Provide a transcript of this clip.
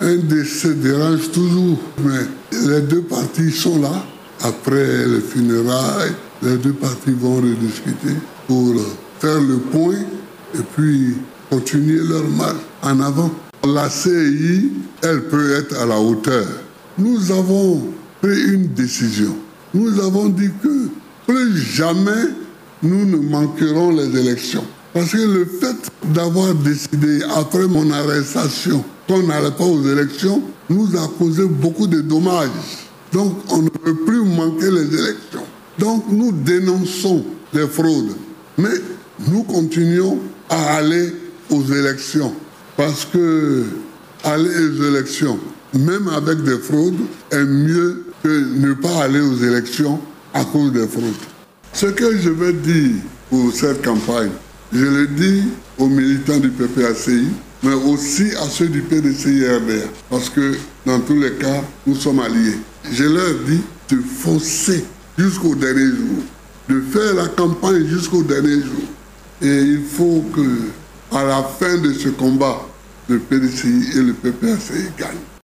un décès dérange toujours, mais les deux parties sont là. Après les funérailles, les deux parties vont rediscuter pour faire le point et puis continuer leur marche en avant. La CEI, elle peut être à la hauteur. Nous avons pris une décision. Nous avons dit que plus jamais nous ne manquerons les élections. Parce que le fait d'avoir décidé, après mon arrestation, qu'on n'allait pas aux élections, nous a causé beaucoup de dommages. Donc, on ne peut plus manquer les élections. Donc, nous dénonçons les fraudes. Mais nous continuons à aller aux élections. Parce que aller aux élections, même avec des fraudes, est mieux que ne pas aller aux élections à cause des fraudes. Ce que je vais dire pour cette campagne, je le dis aux militants du PPACI, mais aussi à ceux du PDCI-RDA, parce que dans tous les cas, nous sommes alliés. Je leur dis de foncer jusqu'au dernier jour, de faire la campagne jusqu'au dernier jour. Et il faut que, à la fin de ce combat, le PDCI et le PPACI gagnent.